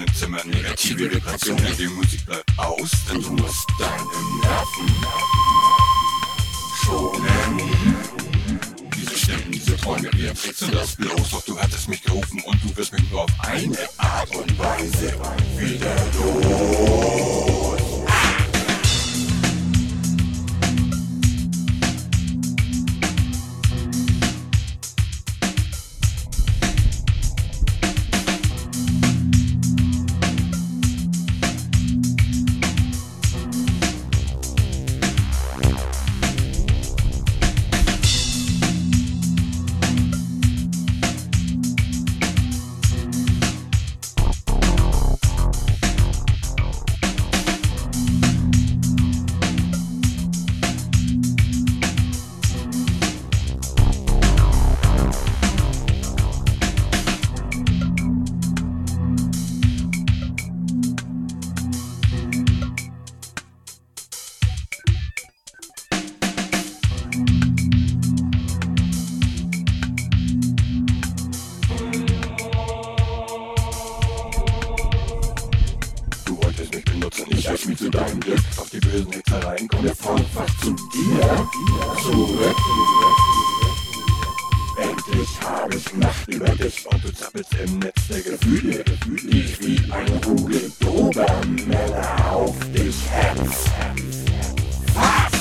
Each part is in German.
deinem Zimmer negative Vibrationen, die Musik bleibt aus, denn du musst deine Nerven schonen. Diese Stimmen, diese Träume, wir tricksen das bloß, doch du hattest mich gerufen und du wirst mich nur auf eine Art und Weise wieder los. Ich als wie zu deinem Glück, doch die bösen Hexereien kommen vorfach zu dir zurück. Endlich habe ich Macht über dich und du zappelst im Netz der Gefühle, die ich wie ein Rudel Dobermänner auf dich hetz. Was?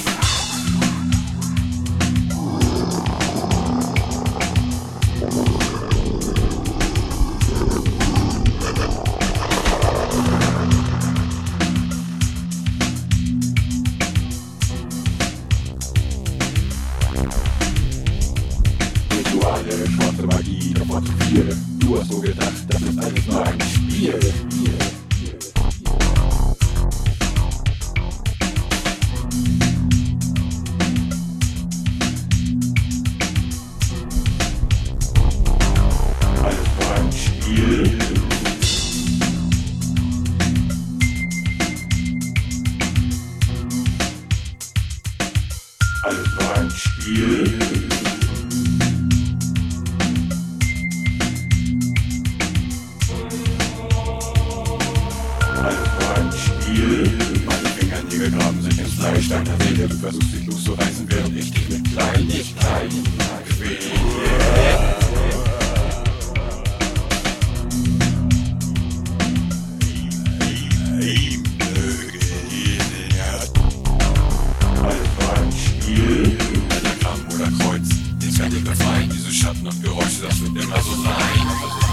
Rituale, schwarze Magie, davor zu viel. Du hast so gedacht, das ist alles nur ein Spiel. Alles nur ein Spiel. Alles nur ein Spiel. Meine Fingernägel graben sich ins Fleisch deiner Seele. Du versuchst dich loszureißen, während ich dich mit Kleinigkeiten quäle. Alles war ein Spiel. Pentagramm oder Kreuz, den fertig befreien. Diese Schatten und Geräusche, das wird immer so sein.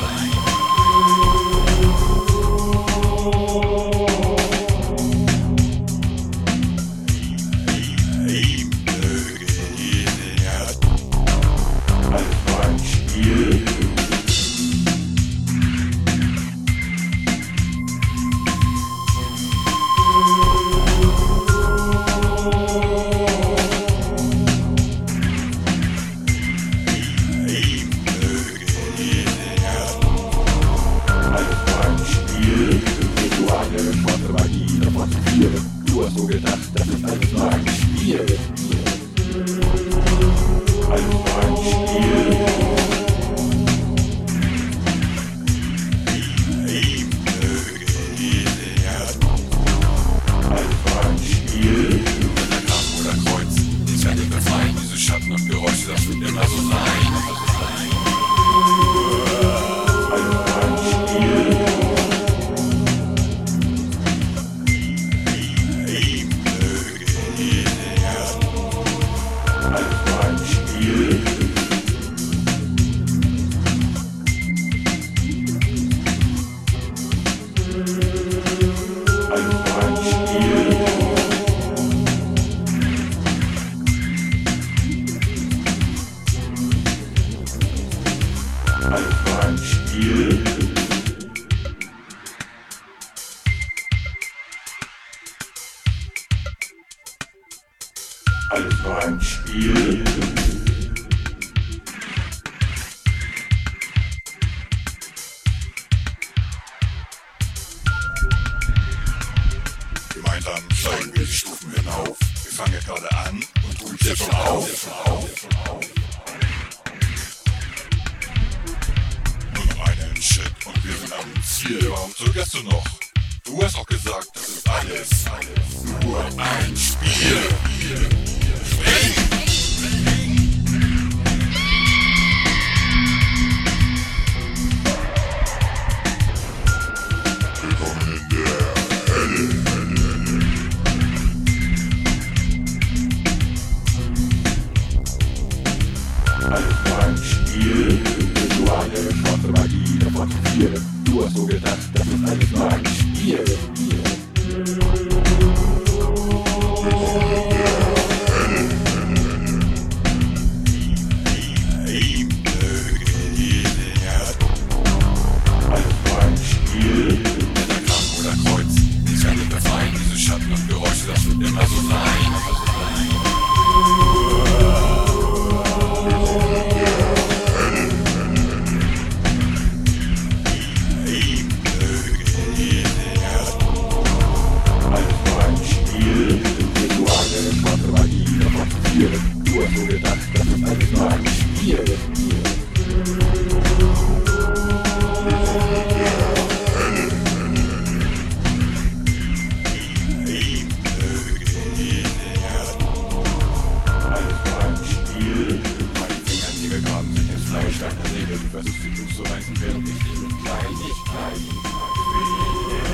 Du hast so gedacht, das ist alles nur ein Spiel. Alles nur ein Spiel. Alles nur ein Spiel. Pentagramm oder Kreuz, den fertig befreien. Diese Schatten und Geräusche, das wird immer so sein. Alles nur ein Spiel. Alles war ein Spiel. Alles war ein Spiel. Gemeinsam steigen wir die Stufen hinauf. Wir fangen gerade an und ruhen jetzt schon auf. Nur noch einen Schritt und wir sind am Ziel. Warum zögerst du noch? Du hast auch gesagt, das ist alles nur ein Spiel. Spring! Willkommen in der Hölle. Alles nur ein Spiel. Rituale, schwarze Magie, davon zu viel. Du hast so gedacht, das ist alles nur ein Spiel. Alles nur ein Spiel. Pentagramm oder Kreuz, nichts kann dich befreien. Diese Schatten und Geräusche, das wird immer so sein. Du hast so gedacht, das ist alles nur ein Spiel. Alles nur ein Spiel. Meine Fingernägel graben sich ins Fleisch deiner Seele. Du versuchst die Blues zu reißen, während ich dir mit Kleinigkeiten